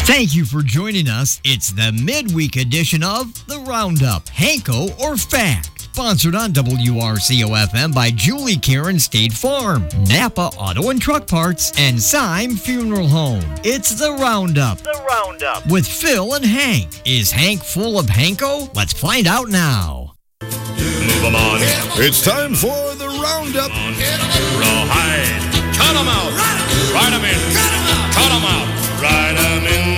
Thank you for joining us. It's the midweek edition of The Roundup, Hanko or Fact. Sponsored on WRCO-FM by Julie Karen State Farm, Napa Auto and Truck Parts, and Syme Funeral Home. It's The Roundup. The Roundup. With Phil and Hank. Is Hank full of Hanko? Let's find out now. Move 'em on. It's time for The Roundup. Rawhide. Cut 'em out. Ride 'em in. Cut 'em out. Ride 'em in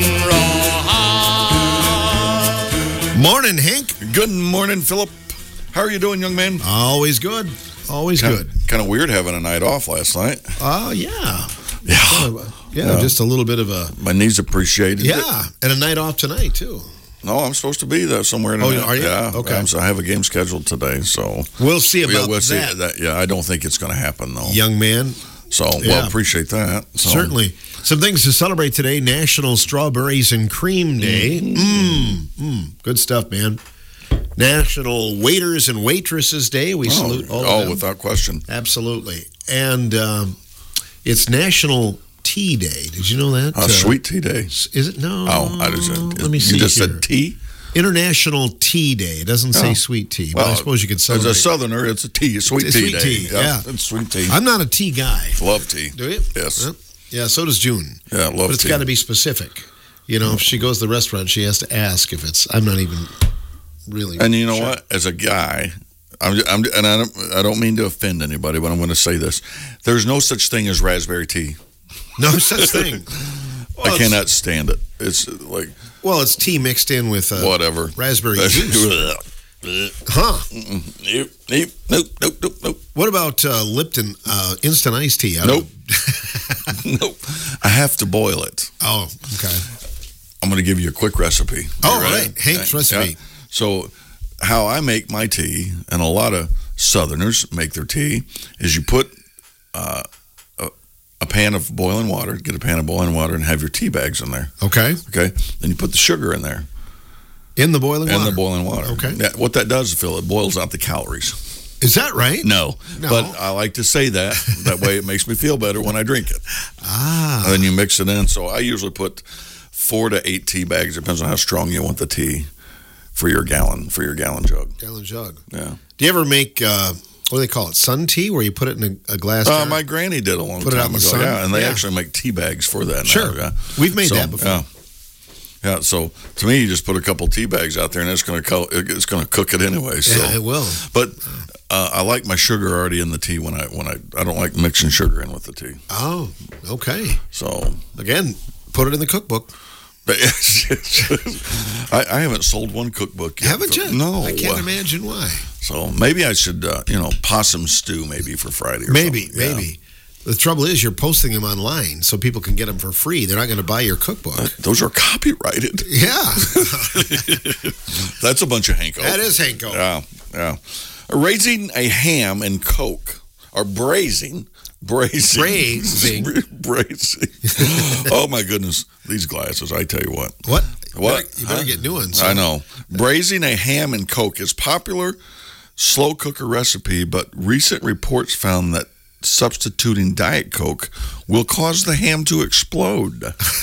rawhide. Morning, Hank. Good morning, Philip. How are you doing, young man? Always good. Always good. Kind of weird having a night off last night. Yeah. Yeah. Just a little bit of a... My knees appreciated it. Yeah, and a night off tonight, too. No, I'm supposed to be there somewhere tonight. Oh, are you? Yeah. Okay. So I have a game scheduled today, so... We'll see about we'll see that. Yeah, I don't think it's going to happen, though. Young man. So, Yeah. appreciate that. So. Certainly. Some things to celebrate today. National Strawberries and Cream Day. Good stuff, man. National Waiters and Waitresses Day. We salute all of them. Oh, without question. Absolutely. And it's National Tea Day. Did you know that? Sweet tea day. Is it? No. Oh, I just Let me see. You just here. said tea? International Tea Day. It doesn't say sweet tea, but I suppose you could celebrate. As a Southerner, it's a tea, sweet It's tea sweet day. tea, yeah. It's sweet tea. I'm not a tea guy. Love tea. Do you? Yes. Yeah, so does June. Yeah, love tea. But it's got to be specific. You know, if she goes to the restaurant, she has to ask if it's. I'm not even really. And you know sure. what? As a guy, I don't mean to offend anybody, but I'm going to say this: there's no such thing as raspberry tea. No such thing. I cannot stand it. It's like it's tea mixed in with whatever raspberry juice. Huh? Nope. What about Lipton instant iced tea? Nope. Nope. I have to boil it. Oh, okay. I'm going to give you a quick recipe. All right, Hank's recipe. Yeah. So, how I make my tea, and a lot of Southerners make their tea, is you put a pan of boiling water, get a pan of boiling water, and have your tea bags in there. Okay. Okay. Then you put the sugar in there. In the boiling water? In the boiling water. Okay. Yeah, what that does, Phil, it boils out the calories. Is that right? No. But I like to say that. That way it makes me feel better when I drink it. And then you mix it in. So I usually put 4 to 8 tea bags. Depends on how strong you want the tea for your gallon jug. Gallon jug. Yeah. Do you ever make, what do they call it, sun tea, where you put it in a glass jar? My granny did a long Put it out time in the ago. sun? Yeah, and they Yeah. actually make tea bags for that Sure. now. Yeah. We've made that before. Yeah. Yeah, so to me, you just put a couple tea bags out there, and it's going to cook it anyway. So. Yeah, it will. But I like my sugar already in the tea when I don't like mixing sugar in with the tea. Oh, okay. So Again, put it in the cookbook. I haven't sold one cookbook yet. Haven't you? No. I can't imagine why. So maybe I should, possum stew maybe for Friday or Maybe. something. Yeah. The trouble is you're posting them online so people can get them for free. They're not going to buy your cookbook. Those are copyrighted. Yeah. That's a bunch of Hanko. That is Hanko. Yeah. Raising a ham in Coke, or braising. Braising. Oh, my goodness. These glasses, I tell you what. What? What? You better get new ones. I know. Braising a ham in Coke is popular slow cooker recipe, but recent reports found that substituting Diet Coke will cause the ham to explode.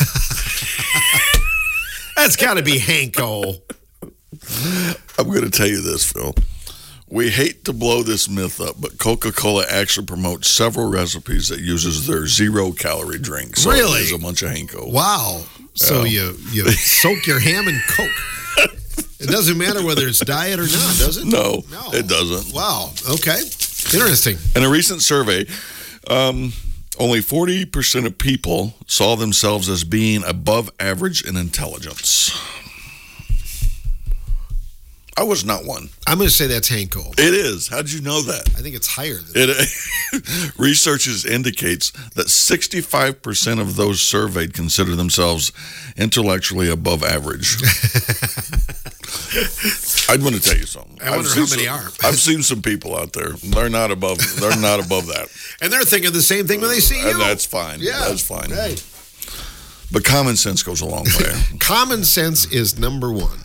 That's got to be Hanko. I'm going to tell you this, Phil. We hate to blow this myth up, but Coca-Cola actually promotes several recipes that uses their 0-calorie drink. So Really? There's a bunch of Hanko. Wow. So you soak your ham in Coke. It doesn't matter whether it's diet or not, does it? No, it doesn't. Wow. Okay. Interesting. In a recent survey, only 40% of people saw themselves as being above average in intelligence. I was not one. I'm going to say that's Hanko. It is. How did you know that? I think it's higher than that. Research indicates that 65% of those surveyed consider themselves intellectually above average. I'm going to tell you something. I wonder how many are. I've seen some people out there. They're not above that. And they're thinking the same thing when they see you. And that's fine. Yeah. That's fine. Hey. But common sense goes a long way. Common sense is number one.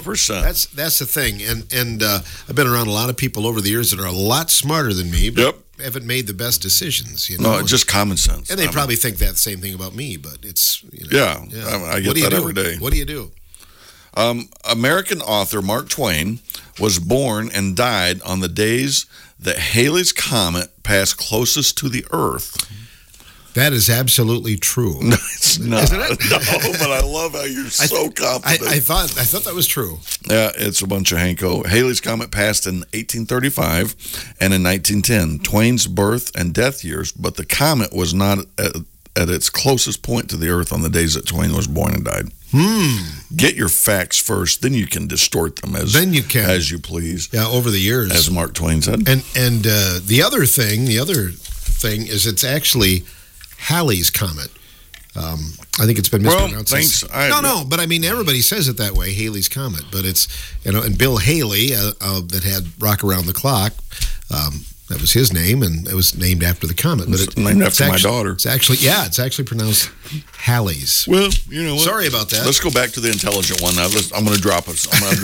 100%. That's the thing. And I've been around a lot of people over the years that are a lot smarter than me. But, haven't made the best decisions. You know, No, just common sense. and they probably think that same thing about me. But it's Yeah, I get that every day. What do you do? American author Mark Twain was born and died on the days that Halley's Comet passed closest to the Earth. That is absolutely true. No, it's not. Isn't it? No, but I love how you're so confident. I thought that was true. Yeah, it's a bunch of Hanko. Halley's Comet passed in 1835 and in 1910, Twain's birth and death years, but the comet was not at its closest point to the Earth on the days that Twain was born and died. Get your facts first, then you can distort them as you please. Yeah, over the years, as Mark Twain said. And the other thing is it's actually Halley's Comet. I think it's been mispronounced. Well, thanks. No, but I mean everybody says it that way, Halley's Comet. But it's and Bill Haley that had Rock Around the Clock. That was his name, and it was named after the comet. But it's named after my daughter. It's actually pronounced Halley's. Well, you know what? Sorry about that. Let's go back to the intelligent one now. I'm going to drop it.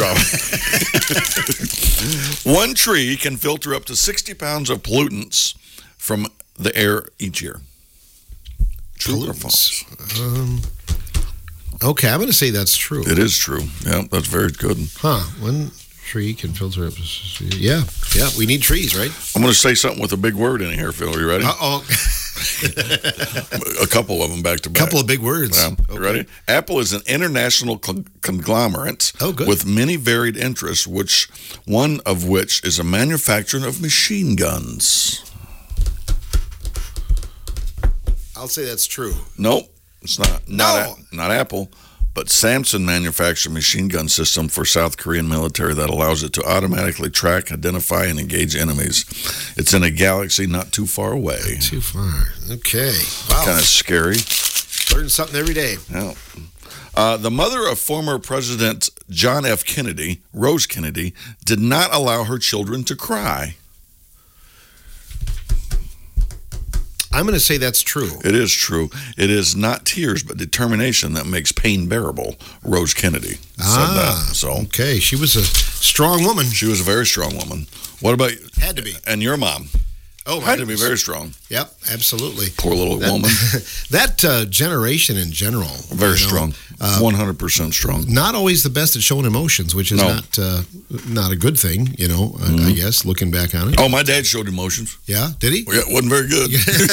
One tree can filter up to 60 pounds of pollutants from the air each year. True or false? Okay, I'm going to say that's true. It is true. Yeah, that's very good. One tree can filter up. Yeah, we need trees, right? I'm going to say something with a big word in here, Phil. Are you ready? Uh-oh. A couple of them back to back. Couple of big words. Yeah. Okay. You ready? Apple is an international conglomerate with many varied interests, one of which is a manufacturing of machine guns. I'll say that's true. Nope, it's not. Not Apple. But Samsung manufactures a machine gun system for South Korean military that allows it to automatically track, identify, and engage enemies. It's in a galaxy not too far away. Not too far. Okay. Wow. Kind of scary. Learn something every day. Yeah. The mother of former President John F. Kennedy, Rose Kennedy, did not allow her children to cry. I'm going to say that's true. It is true. It is not tears, but determination that makes pain bearable. Rose Kennedy said that. So okay, she was a strong woman. She was a very strong woman. What about you? Had to be. And your mom? Oh, had to be very strong. Yep, absolutely. Poor little woman. That generation in general. Very strong. 100% strong. Not always the best at showing emotions, which is not a good thing, I guess, looking back on it. Oh, my dad showed emotions. Yeah? Did he? Yeah, it wasn't very good.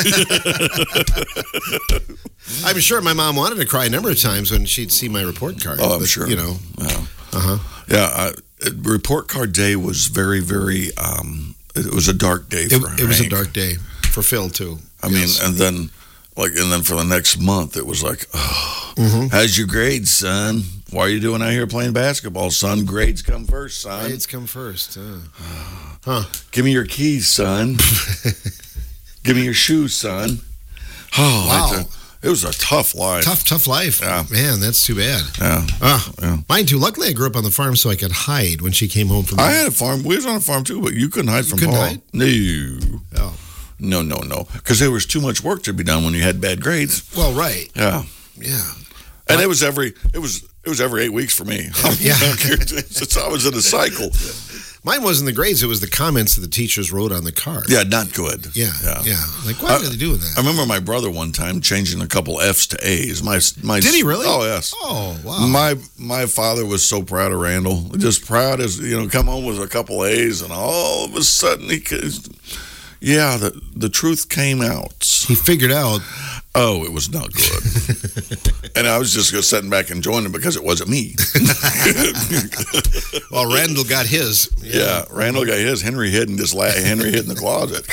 I'm sure my mom wanted to cry a number of times when she'd see my report card. Oh, I'm sure. Yeah. Yeah, report card day was very, very... it was a dark day for Hank. It was a dark day for Phil too. I mean, and then for the next month, it was like, how's your grades, son? Why are you doing out here playing basketball, son? Grades come first, son. Grades come first. Give me your keys, son. Give me your shoes, son. Oh, wow. It was a tough life. Tough life. Yeah. Man, that's too bad. Yeah. Mine too. Luckily, I grew up on the farm so I could hide when she came home from I had a farm. We was on a farm too, but you couldn't hide from Paul. Hide? No. Oh. No. Because there was too much work to be done when you had bad grades. Well, right. Yeah. Yeah. And it was every 8 weeks for me. Yeah. Since I was in a cycle. Mine wasn't the grades. It was the comments that the teachers wrote on the card. Yeah, not good. Yeah. Like, why are they doing that? I remember my brother one time changing a couple F's to A's. Did he really? Oh, yes. Oh, wow. My father was so proud of Randall. Just proud as, come home with a couple A's, and all of a sudden the truth came out. He figured out. Oh, it was not good. And I was just sitting back and enjoying it because it wasn't me. Well, Randall got his. Yeah, Randall got his. Henry hid in the closet.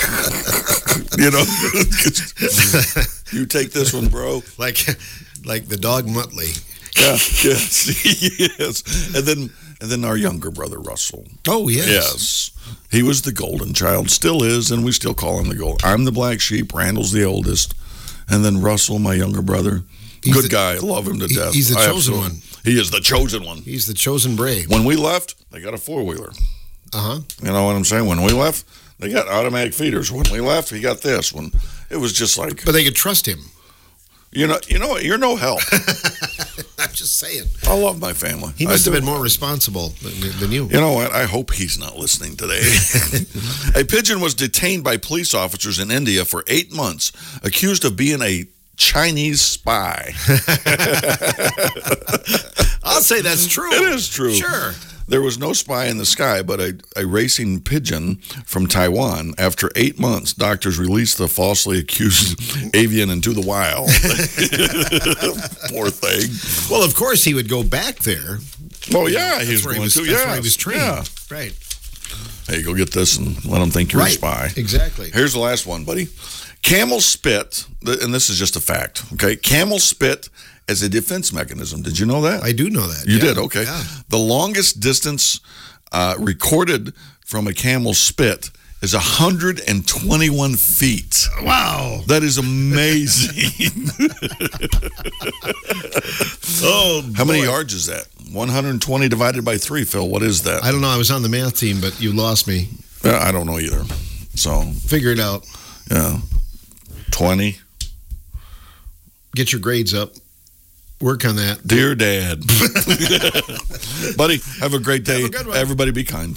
You take this one, bro. Like the dog Muttley. Yeah, yes. And then our younger brother, Russell. Oh, yes. Yes. He was the golden child, still is, and we still call him the golden. I'm the black sheep, Randall's the oldest. And then Russell, my younger brother, good guy, love him to death. He's the chosen one. He is the chosen one. He's the chosen brave. When we left, they got a four-wheeler. You know what I'm saying? When we left, they got automatic feeders. When we left, he got this. When it was just like... But they could trust him. You know what? You're no help. I'm just saying. I love my family. He must have been more responsible than you. You know what? I hope he's not listening today. A pigeon was detained by police officers in India for 8 months, accused of being a Chinese spy. I'll say that's true. It is true. Sure. There was no spy in the sky, but a racing pigeon from Taiwan. After 8 months, doctors released the falsely accused avian into the wild. Poor thing. Well, of course, he would go back there. Oh, yeah, he was where going to. That's where he was trained. Yeah. Right. Hey, go get this and let them think you're a spy. Exactly. Here's the last one, buddy. Camel spit, and this is just a fact, okay? Camel spit as a defense mechanism. Did you know that? I do know that. You did? Okay. Yeah. The longest distance recorded from a camel spit is 121 feet. Wow. That is amazing. How many yards is that? 120 divided by 3, Phil. What is that? I don't know. I was on the math team, but you lost me. I don't know either. So figure it out. Yeah. 20. Get your grades up. Work on that. Dear Dad. Buddy, have a great day. Have a good one. Everybody be kind.